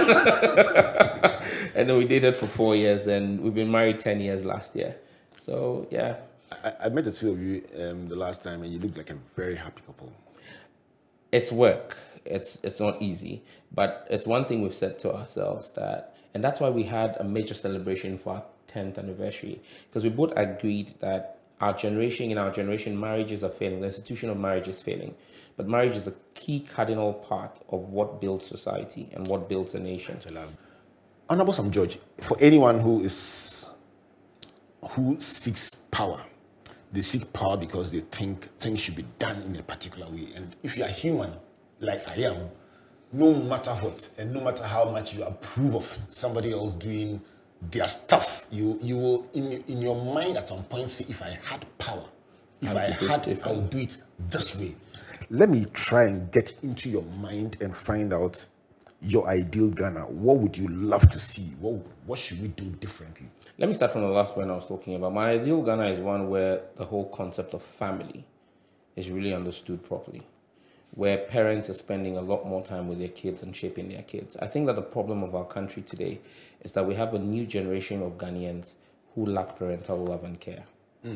And then we dated for four years, and we've been married ten years last year. So yeah, I, I met the two of you um, the last time, and you looked like a very happy couple. It's work. It's it's not easy, but it's one thing we've said to ourselves that, and that's why we had a major celebration for our tenth anniversary, because we both agreed that our generation, in our generation, marriages are failing. The institution of marriage is failing. But marriage is a key cardinal part of what builds society and what builds a nation. Honorable Sam George, for anyone who is who seeks power, they seek power because they think things should be done in a particular way. And if you are human, like I am, no matter what, and no matter how much you approve of somebody else doing their stuff, you you will in in your mind at some point say, if I had power, if I had it, I would do it this way. Let me try and get into your mind and find out your ideal Ghana. What would you love to see? What what should we do differently? Let me start from the last point I was talking about. My ideal Ghana is one where the whole concept of family is really understood properly, where parents are spending a lot more time with their kids and shaping their kids. I think that the problem of our country today is that we have a new generation of Ghanaians who lack parental love and care. Mm.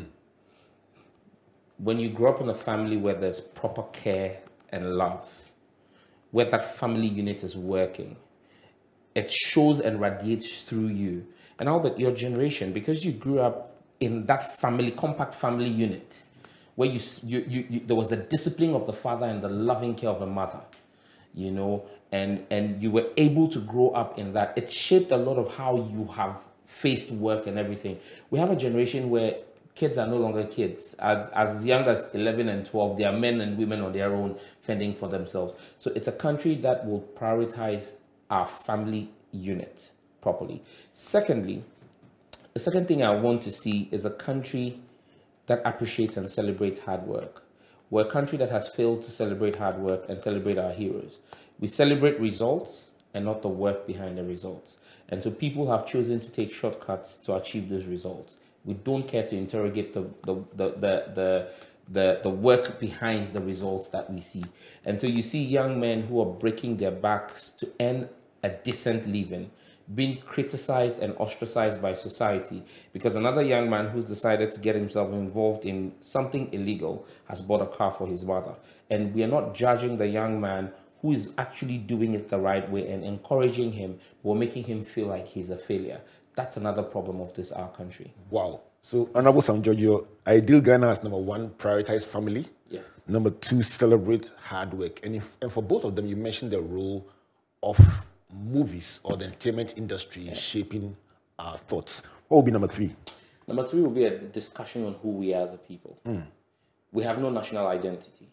When you grow up in a family where there's proper care and love, where that family unit is working, it shows and radiates through you. And Albert, your generation, because you grew up in that family, compact family unit, where you, you, you, you there was the discipline of the father and the loving care of the mother, you know, and, and you were able to grow up in that. It shaped a lot of how you have faced work and everything. We have a generation where kids are no longer kids. As, as young as eleven and twelve, they are men and women on their own, fending for themselves. So it's a country that will prioritize our family unit properly. Secondly, the second thing I want to see is a country that appreciates and celebrates hard work. We're a country that has failed to celebrate hard work and celebrate our heroes. We celebrate results and not the work behind the results. And so people have chosen to take shortcuts to achieve those results. We don't care to interrogate the the the the the, the, the work behind the results that we see. And so you see young men who are breaking their backs to earn a decent living, being criticized and ostracized by society because another young man who's decided to get himself involved in something illegal has bought a car for his mother. And we are not judging the young man who is actually doing it the right way and encouraging him, or making him feel like he's a failure. That's another problem of this, our country. Wow. So, Honorable Sam George, your ideal Ghana is number one, prioritize family. Yes. Number two, celebrate hard work. And, if, and for both of them, you mentioned the role of movies or the entertainment industry in shaping our thoughts. What will be number three? Number three will be a discussion on who we are as a people. Mm. We have no national identity.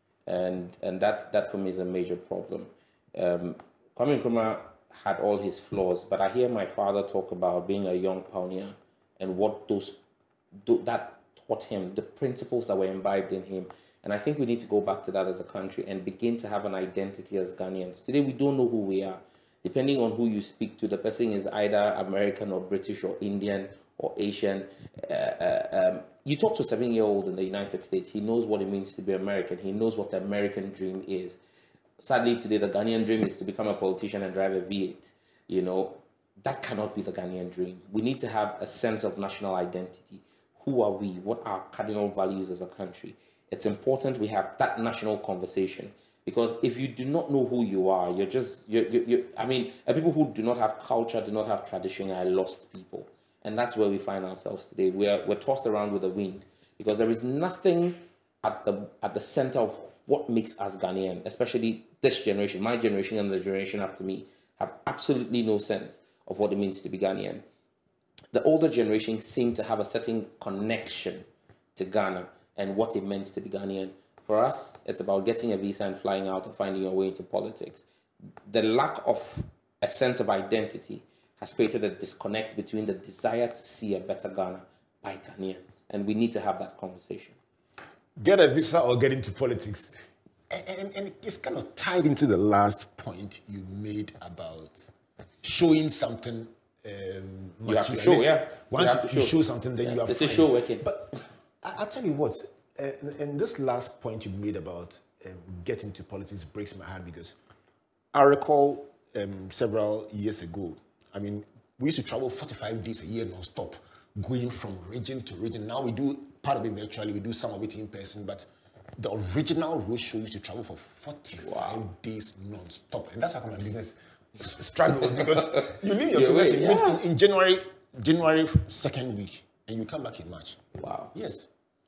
And and that, that for me is a major problem. Um, Kwame Nkrumah had all his flaws, but I hear my father talk about being a young pioneer and what those that taught him, the principles that were imbibed in him. And I think we need to go back to that as a country and begin to have an identity as Ghanaians. Today, we don't know who we are. Depending on who you speak to, the person is either American or British or Indian or Asian. Uh, uh, um, you talk to a seven-year-old in the United States, he knows what it means to be American. He knows what the American dream is. Sadly, today, the Ghanaian dream is to become a politician and drive a V eight. You know, that cannot be the Ghanaian dream. We need to have a sense of national identity. Who are we? What are cardinal values as a country? It's important we have that national conversation. Because if you do not know who you are, you're just, you're, you're, you're, I mean, people who do not have culture, do not have tradition, are lost people. And that's where we find ourselves today. We're, we're tossed around with the wind because there is nothing at the, at the center of what makes us Ghanaian, especially this generation. My generation and the generation after me have absolutely no sense of what it means to be Ghanaian. The older generation seem to have a certain connection to Ghana and what it meant to be Ghanaian. For us, it's about getting a visa and flying out and finding your way into politics. The lack of a sense of identity has created a disconnect between the desire to see a better Ghana by Ghanaians. And we need to have that conversation. Get a visa or get into politics. And, and, and it's kind of tied into the last point you made about showing something um, you have to show, yeah. Once you, you, show. you show something, then yeah. you are It's fine. a show working. But I, I'll tell you what, uh, and this last point you made about um, getting to politics breaks my heart because I recall um, several years ago, I mean, we used to travel forty-five days a year non-stop, going from region to region. Now we do part of it virtually, we do some of it in person, but the original roadshow used to travel for forty-five wow. days non-stop. And that's how come my business struggled because you leave your business in, yeah. in, in January, January second week, and you come back in March. Wow. Yes.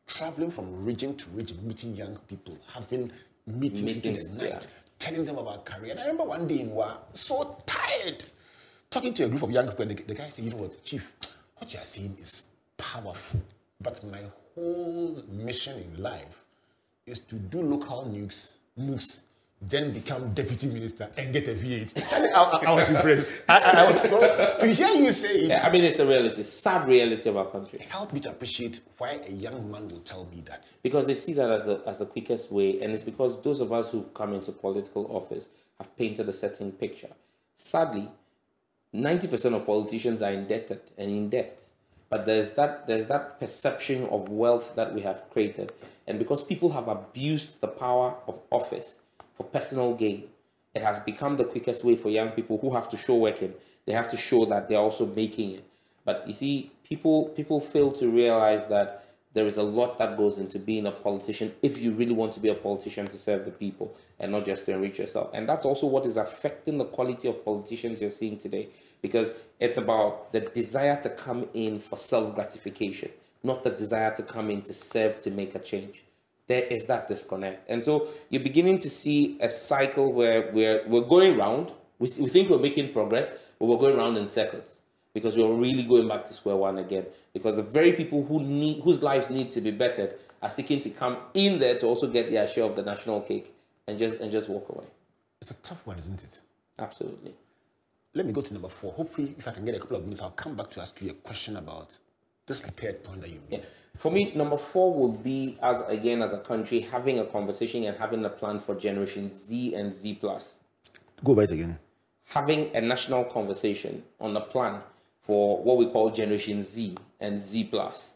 traveling from region to region, meeting young people, having meetings, meetings at night, yeah. telling them about career. And I remember one day in Wa, so tired, talking to a group of young people, and the, the guy said, you know what, Chief, what you are saying is powerful, but my whole mission in life is to do local news, news, then become deputy minister and get a V eight. I, I, I was impressed. I, I, I was, so to hear you say it, yeah, I mean, it's a reality, sad reality of our country. Help me to appreciate why a young man will tell me that. Because they see that as the as the quickest way, and it's because those of us who've come into political office have painted a certain picture. Sadly, ninety percent of politicians are indebted and in debt. But there's that there's that perception of wealth that we have created, and because people have abused the power of office for personal gain, it has become the quickest way for young people who have to show working. They have to show that they're also making it. But you see, people people fail to realize that there is a lot that goes into being a politician if you really want to be a politician to serve the people and not just to enrich yourself. And that's also what is affecting the quality of politicians you're seeing today, because it's about the desire to come in for self-gratification, not the desire to come in to serve, to make a change. There is that disconnect. And so you're beginning to see a cycle where we're, we're going round. We, we think we're making progress, but we're going round in circles because we're really going back to square one again. Because the very people who need, whose lives need to be bettered are seeking to come in there to also get their share of the national cake and just, and just walk away. It's a tough one, isn't it? Absolutely. Let me go to number four. Hopefully, if I can get a couple of minutes, I'll come back to ask you a question about this third point that you made. Yeah. For me, number four would be, as again, as a country, having a conversation and having a plan for Generation Z and Z plus. Go by it again. Having a national conversation on a plan for what we call Generation Z and Z plus.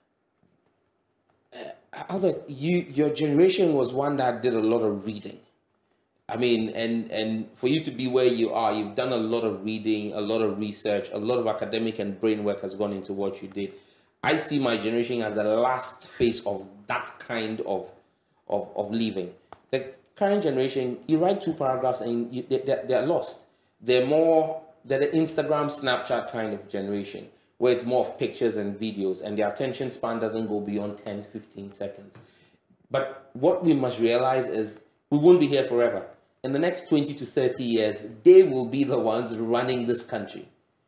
Uh, Albert, you, your generation was one that did a lot of reading. I mean, and, and for you to be where you are, you've done a lot of reading, a lot of research, a lot of academic and brain work has gone into what you did. I see my generation as the last phase of that kind of, of, of living. The current generation, you write two paragraphs and you, they, they're, they're lost. They're more, they're the Instagram, Snapchat kind of generation, where it's more of pictures and videos, and their attention span doesn't go beyond ten, fifteen seconds. But what we must realize is we won't be here forever. In the next twenty to thirty years, they will be the ones running this country.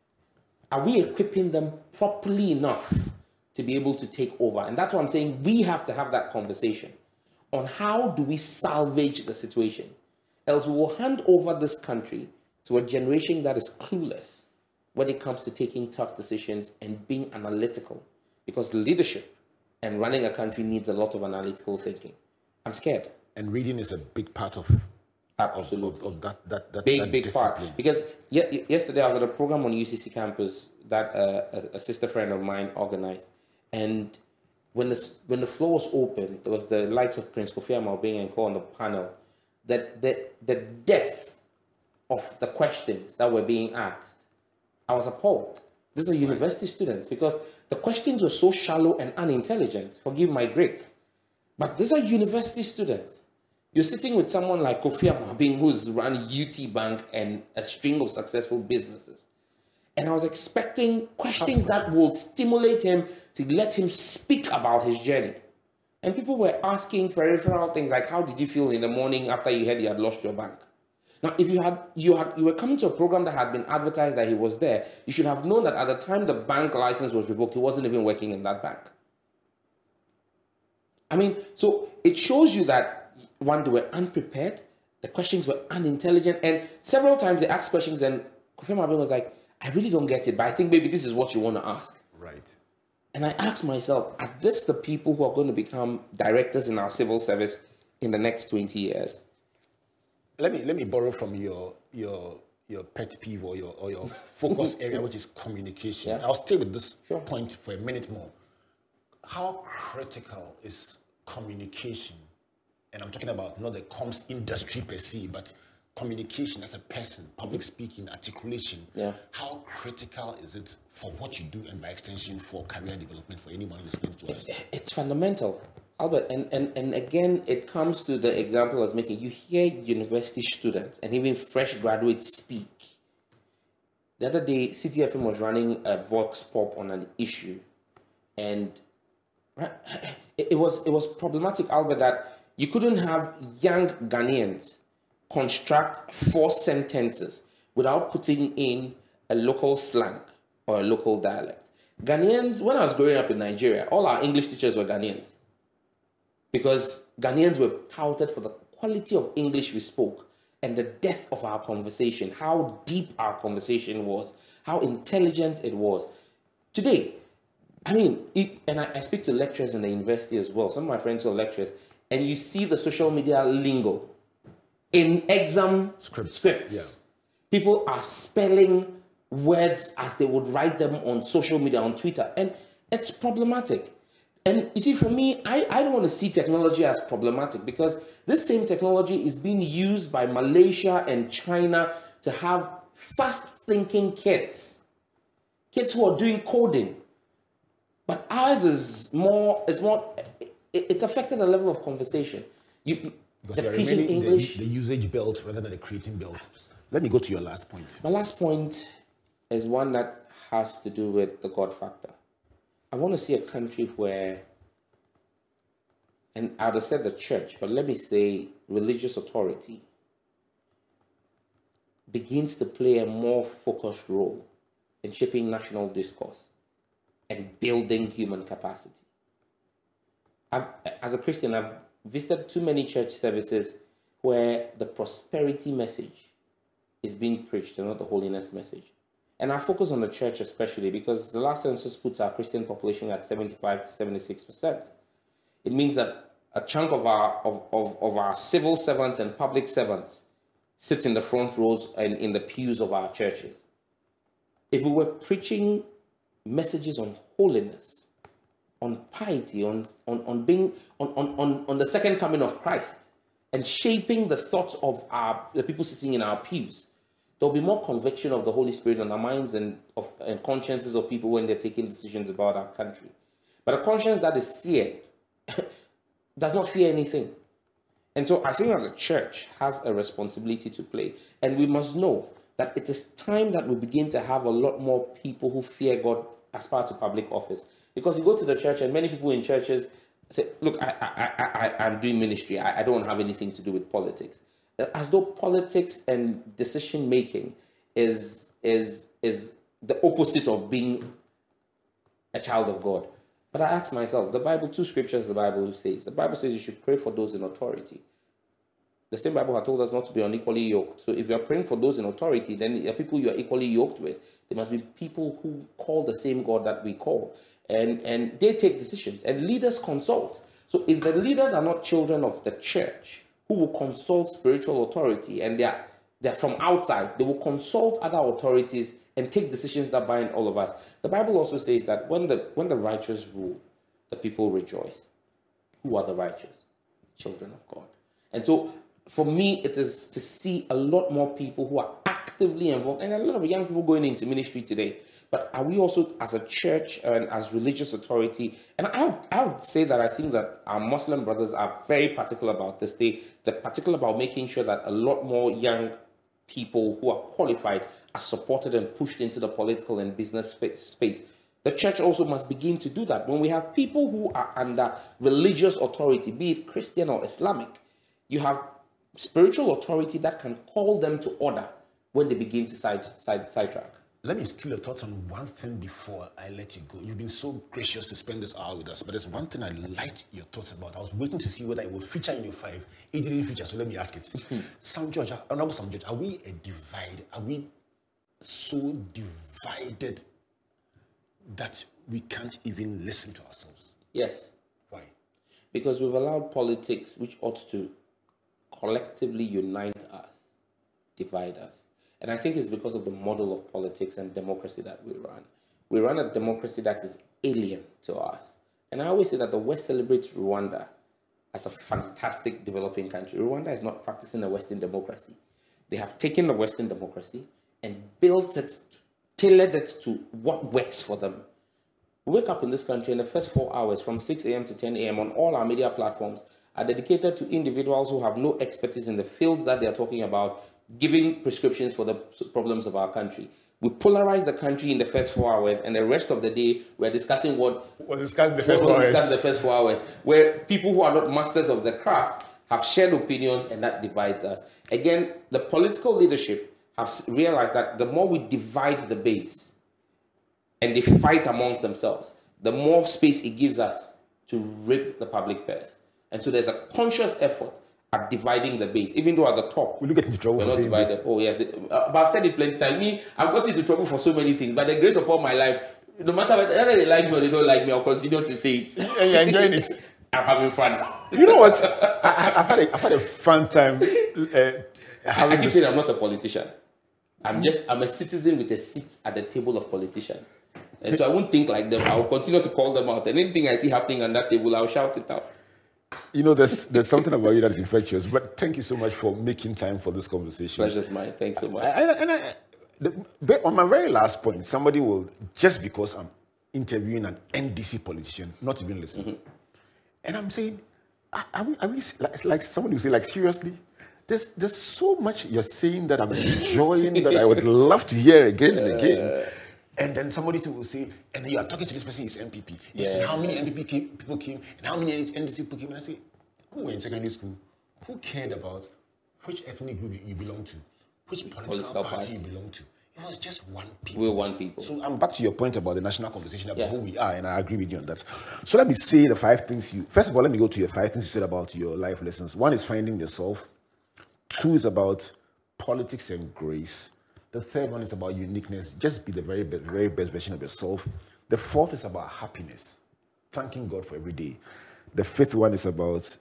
Are we equipping them properly enough to be able to take over? And that's what I'm saying. We have to have that conversation on how do we salvage the situation. Else we will hand over this country to a generation that is clueless when it comes to taking tough decisions and being analytical. Because leadership and running a country needs a lot of analytical thinking. I'm scared. And reading is a big part of Absolutely. Of, of that, that, that, big, that big discipline. part. Because ye yesterday I was at a program on U C C campus that uh, a, a sister friend of mine organized. And when the, when the floor was open, there was the likes of Prince Kofi Amobing and Co on the panel, that the, the depth of the questions that were being asked, I was appalled. These are university students, because the questions were so shallow and unintelligent. Forgive my Greek. But these are university students. You're sitting with someone like Kofi Amobing, who's run U T Bank and a string of successful businesses. And I was expecting questions that would stimulate him to let him speak about his journey. And people were asking peripheral things like, how did you feel in the morning after you heard you had lost your bank? Now, if you had you had you were coming to a program that had been advertised that he was there, you should have known that at the time the bank license was revoked, he wasn't even working in that bank. I mean, so it shows you that, one, they were unprepared, the questions were unintelligent, and several times they asked questions and Kofi Amobing was like, I really don't get it, but I think maybe this is what you want to ask. Right. And I asked myself, are this the people who are going to become directors in our civil service in the next twenty years? Let me let me borrow from your your your pet peeve or your or your focus area, which is communication. Yeah. I'll stay with this Sure. point for a minute more. How critical is communication? And I'm talking about not the comms industry per se, but communication as a person, public speaking, articulation. Yeah. How critical is it for what you do and by extension for career development for anyone listening to us? It's fundamental, Albert. And, and, and again, it comes to the example I was making. You hear university students and even fresh graduates speak. The other day, C T F M was running a vox pop on an issue, and right? It, it was it was problematic, Albert, that you couldn't have young Ghanaians construct four sentences without putting in a local slang or a local dialect. Ghanaians, when I was growing up in Nigeria, all our English teachers were Ghanaians because Ghanaians were touted for the quality of English we spoke and the depth of our conversation, how deep our conversation was, how intelligent it was. Today, I mean, it, and I, I speak to lecturers in the university as well, some of my friends who are lecturers, and you see the social media lingo in exam Script. scripts. Yeah. People are spelling words as they would write them on social media, on Twitter, and it's problematic. And you see, for me, I, I don't want to see technology as problematic because this same technology is being used by Malaysia and China to have fast-thinking kids, kids who are doing coding. But ours is more, is more, it, it's affected the level of conversation. You, you because the you're pidgin remaining English. The, the usage belt rather than the creating belt. Let me go to your last point. My last point is one that has to do with the God factor. I want to see a country where, and I'd have said the church, but let me say religious authority begins to play a more focused role in shaping national discourse and building human capacity. I've, as a Christian, I've visited too many church services where the prosperity message is being preached and not the holiness message. And I focus on the church especially because the last census puts our Christian population at seventy-five to seventy-six percent. It means that a chunk of our of, of, of our civil servants and public servants sit in the front rows and in the pews of our churches. If we were preaching messages on holiness, on piety, on, on, on being on, on, on, on the second coming of Christ, and shaping the thoughts of our the people sitting in our pews, there'll be more conviction of the Holy Spirit on our minds and of and consciences of people when they're taking decisions about our country. But a conscience that is seared does not fear anything. And so I think that the church has a responsibility to play. And we must know that it is time that we begin to have a lot more people who fear God aspire to public office. Because you go to the church and many people in churches say, look, I, I, I, I, I'm doing ministry. I, I don't have anything to do with politics. As though politics and decision making is, is, is the opposite of being a child of God. But I ask myself, the Bible, two scriptures the Bible says. The Bible says you should pray for those in authority. The same Bible has told us not to be unequally yoked. So if you're praying for those in authority, then the people you are equally yoked with, there must be people who call the same God that we call. And, and they take decisions. And leaders consult. So if the leaders are not children of the church, who will consult spiritual authority, and they're, they're from outside, they will consult other authorities and take decisions that bind all of us. The Bible also says that when the, when the righteous rule, the people rejoice. Who are the righteous? Children of God. And so for me, it is to see a lot more people who are actively involved, and a lot of young people going into ministry today. But are we also, as a church and as religious authority, and I would, I would say that I think that our Muslim brothers are very particular about this. They, they're particular about making sure that a lot more young people who are qualified are supported and pushed into the political and business space. The church also must begin to do that. When we have people who are under religious authority, be it Christian or Islamic, you have spiritual authority that can call them to order when they begin to side, side, sidetrack. Let me steal your thoughts on one thing before I let you go. You've been so gracious to spend this hour with us, but there's one thing I liked your thoughts about. I was waiting to see whether it would feature in your five. It didn't feature, so let me ask it. Sam George, Honorable Sam George, are we a divide? Are we so divided that we can't even listen to ourselves? Yes. Why? Because we've allowed politics, which ought to collectively unite us, divide us. And I think it's because of the model of politics and democracy that we run. We run a democracy that is alien to us. And I always say that the West celebrates Rwanda as a fantastic developing country. Rwanda is not practicing a Western democracy. They have taken the Western democracy and built it, tailored it to what works for them. We wake up in this country in the first four hours from six a m to ten a m on all our media platforms are dedicated to individuals who have no expertise in the fields that they are talking about giving prescriptions for the problems of our country. We polarize the country in the first four hours, and the rest of the day we're discussing what We're discussing the first what four was hours. discussed in the first four hours, where people who are not masters of the craft have shared opinions, and that divides us. Again, the political leadership have s- realized that the more we divide the base and they fight amongst themselves, the more space it gives us to rip the public purse. And so there's a conscious effort at dividing the base, even though at the top, Will you get into trouble we're for not saying divided. this? Oh, yes. The, uh, but I've said it plenty of times. Me, I've got into trouble for so many things. By the grace upon my life, no matter whether they like me or they don't like me, I'll continue to say it. And you're enjoying it. I'm having fun. You know what? I, I, I've, had a, I've had a fun time uh, I, I having keep this. saying I'm not a politician. I'm just, I'm a citizen with a seat at the table of politicians. And so I won't think like them. I will continue to call them out. And anything I see happening on that table, I'll shout it out. You know, there's there's something about you that is infectious. But thank you so much for making time for this conversation. Pleasure's mine. Thanks so much. I, I, and I, the, but on my very last point, somebody will, just because I'm interviewing an N D C politician, not even listen. Mm-hmm. And I'm saying, I, I, mean, I mean, like, like somebody will say, like, seriously, there's there's so much you're saying that I'm enjoying that I would love to hear again and again. And then somebody too will say, and then you are talking to this person, is N P P. Yeah. And how many N P P came, people came, and how many N D C people came? And I say, who were in secondary school? Who cared about which ethnic group you belong to? Which political, Political party, party. you belong to? It was just one people. We're one people. So I'm back to your point about the national conversation about Yeah. who we are, and I agree with you on that. So let me say the five things you, first of all, let me go to your five things you said about your life lessons. One is finding yourself. Two is about politics and grace. The third one is about uniqueness. Just be the very best, very best version of yourself. The fourth is about happiness, thanking God for every day. The fifth one is about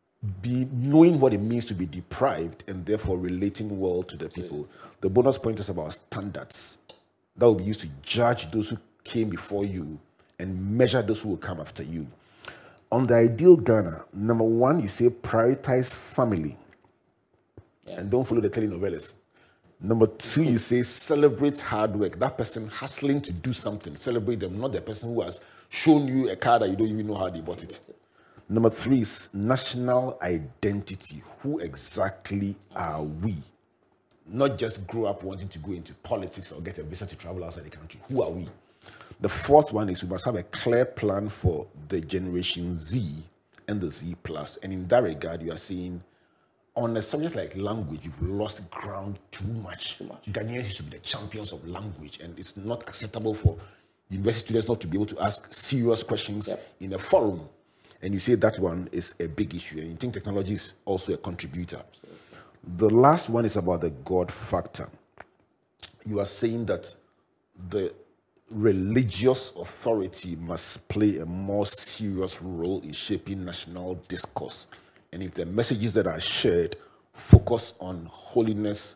be knowing what it means to be deprived and therefore relating well to the people. The bonus point is about standards that will be used to judge those who came before you and measure those who will come after you. On the ideal Ghana, number one, you say prioritize family and don't follow the telenovelas. Number two, you say celebrate hard work. That person hustling to do something, celebrate them, not the person who has shown you a car that you don't even know how they bought it. Number three is national identity. Who exactly are we? Not just grow up wanting to go into politics or get a visa to travel outside the country. Who are we? The fourth one is we must have a clear plan for the Generation Z and the Z plus. And in that regard, you are saying on a subject like language, you've lost ground too much. Too much. Ghanaians used to be the champions of language, and it's not acceptable for university students not to be able to ask serious questions yep. in a forum. And you say that one is a big issue, and you think technology is also a contributor. Absolutely. The last one is about the God factor. You are saying that the religious authority must play a more serious role in shaping national discourse. And if the messages that are shared focus on holiness,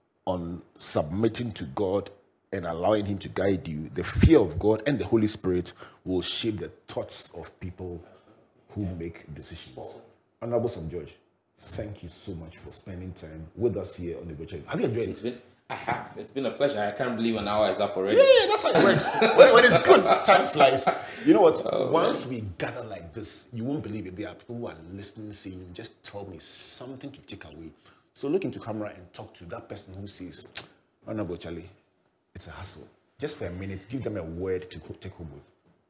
on submitting to God and allowing Him to guide you, the fear of God and the Holy Spirit will shape the thoughts of people who yeah. make decisions. Honorable Sam George, thank you so much for spending time with us here on the virtual. Have you enjoyed it? It's been, I have. It's been a pleasure. I can't believe an hour is up already. Yeah, that's how it works. when, when it's good, time flies. You know what? Oh, Once man. we gather like this, you won't believe it. There are people who are listening, saying, just tell me something to take away. So look into camera and talk to that person who says, Honorable Charlie, it's a hustle. Just for a minute, give them a word to take home with.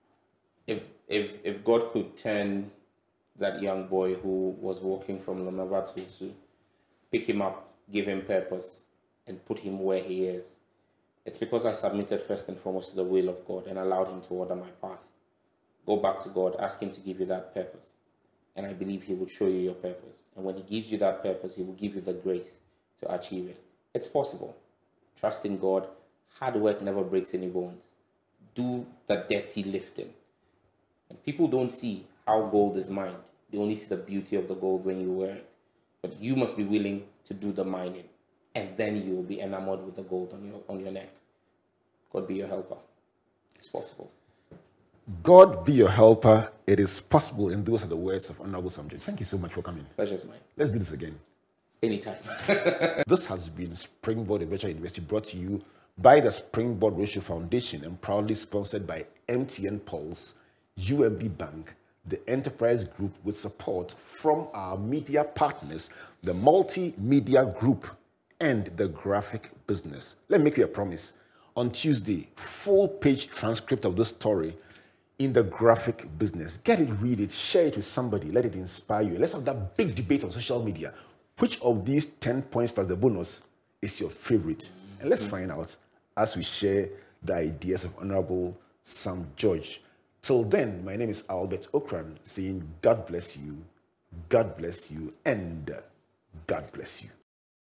If, if, if God could turn that young boy who was walking from Lonava to Usu, pick him up, give him purpose, and put him where he is, it's because I submitted first and foremost to the will of God and allowed Him to order my path. Go back to God, ask Him to give you that purpose. And I believe He will show you your purpose. And when He gives you that purpose, He will give you the grace to achieve it. It's possible. Trust in God. Hard work never breaks any bones. Do the dirty lifting. And people don't see how gold is mined. They only see the beauty of the gold when you wear it. But you must be willing to do the mining. And then you will be enamored with the gold on your on your neck. God be your helper. It's possible. God be your helper. It is possible. And those are the words of Honorable Sam George. Thank you so much for coming. Pleasure's mine. Let's do this again. Anytime. This has been Springboard Virtual University, brought to you by the Springboard Roadshow Foundation and proudly sponsored by M T N Pulse, U M B Bank, the Enterprise Group, with support from our media partners, the Multimedia Group and the graphic business. Let me make you a promise. On Tuesday, full page transcript of this story in the graphic business. Get it, read it, share it with somebody, let it inspire you. Let's have that big debate on social media. Which of these ten points plus the bonus is your favorite? And let's find out as we share the ideas of Honorable Sam George. Till then, my name is Albert Okran, saying God bless you, God bless you, and God bless you.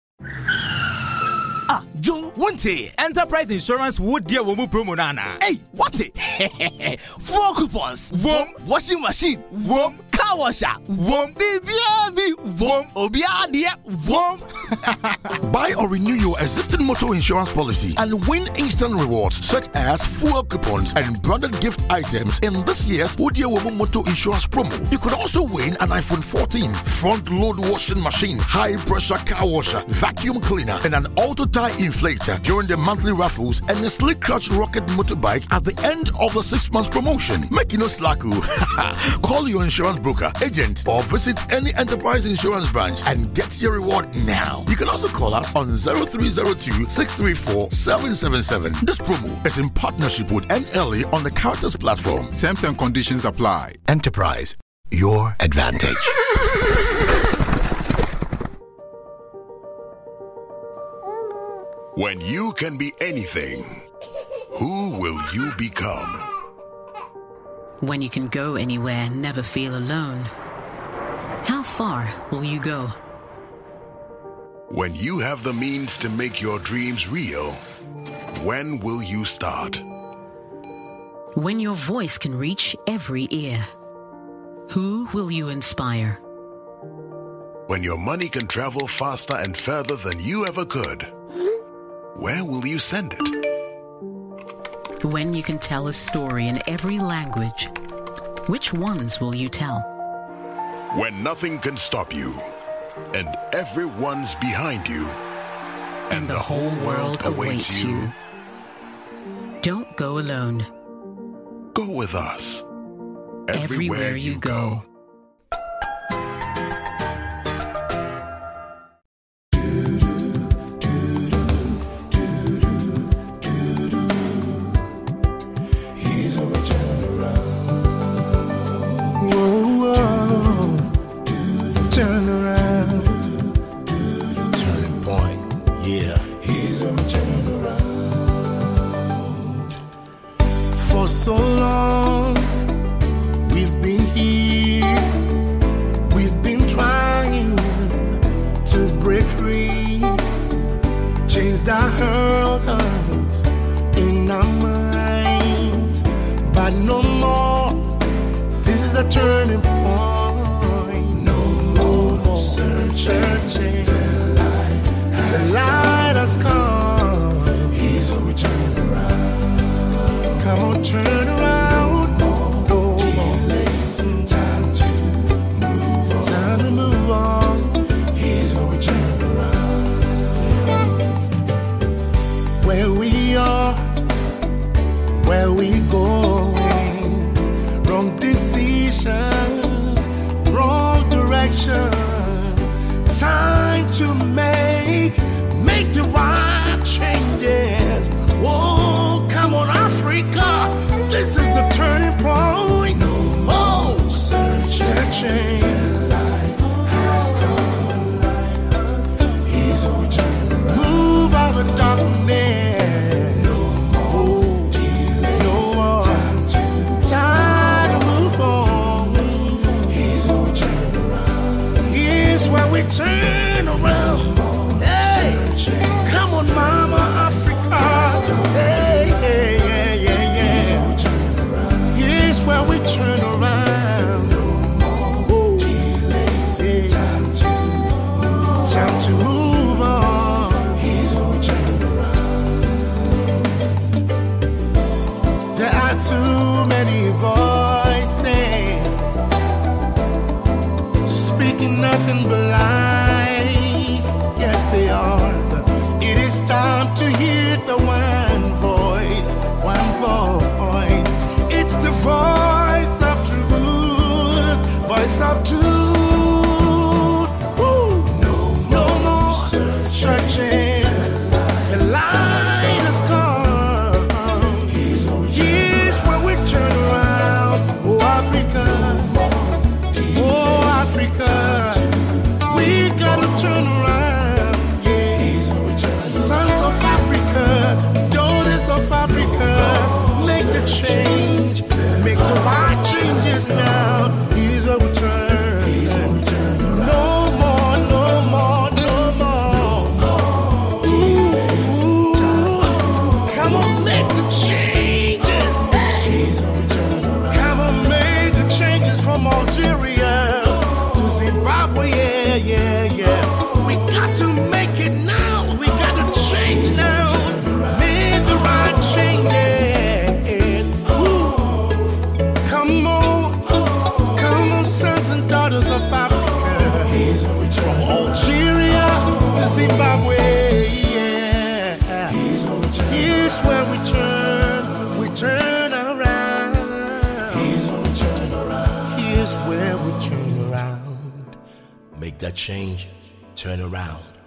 Ah, Joe, one day, Enterprise Insurance would deal with promo nana. Hey, what it? Four coupons. One washing machine. One car washer. One baby, one obiadia. One. Buy or renew your existing motor insurance policy and win instant rewards such as fuel coupons and branded gift items in this year's Udia Womo Motor Insurance promo. You could also win an iPhone fourteen, front load washing machine, high pressure car washer, vacuum cleaner, and an auto tire inflator during the monthly raffles and a Slick Crouch Rocket motorbike at the end of the six months promotion. Make you no slacku. Call your insurance broker, agent, or visit any Enterprise Insurance branch and get your reward now. You can also call us on zero three zero two, six three four, seven seven seven. This promo is in partnership with N L A on the Characters platform. Terms and conditions apply. Enterprise, your advantage. When you can be anything, who will you become? When you can go anywhere, never feel alone, how far will you go? When you have the means to make your dreams real, when will you start? When your voice can reach every ear, who will you inspire? When your money can travel faster and further than you ever could, where will you send it? When you can tell a story in every language, which ones will you tell? When nothing can stop you, and everyone's behind you, and, and the, the whole world awaits you. you. Don't go alone. Go with us. Everywhere, Everywhere you, you go. go. So long we've been here, we've been trying to break free, chains that hurt us in our minds, but no more. This is a turning point. No more searching. The light has, the light has come. He's a return around. Come on, turn around. No, no delays. Time to move on. Time to move on. He's gonna turn around. Where we are, where we going? Wrong decisions, wrong direction. Time to make, make the right changes. Whoa, come on, Africa. This is the turning point. No more searching. The light has come. He's gonna turn around. Move out of darkness. No more delays. No more time to, time to move on. He's gonna turn around. Here's where we turn around. Hey, come on, Mama Africa. Hey, hey, yeah, yeah, yeah. Here's where we turn around. No more delays. Yeah. Time to move, time to move on. He's gonna turn around. There are too many voices speaking nothing but lies. Yes, they are. It is time to hear the one voice, one voice. It's the voice of truth, voice of truth. Woo. No, no more searching. change. Make the right changes now. He's a return. No more, no more, no more. Ooh, come on, make the changes. Hey. Come on, make the changes from Algeria to Zimbabwe. Yeah, yeah, yeah. We got to make it now. We got to change now. Make the right changes. Ooh, come on, come on, sons and daughters of Africa. From Algeria to Zimbabwe, yeah. Here's where we turn, we turn around. Here's where we turn around. Make that change, turn around.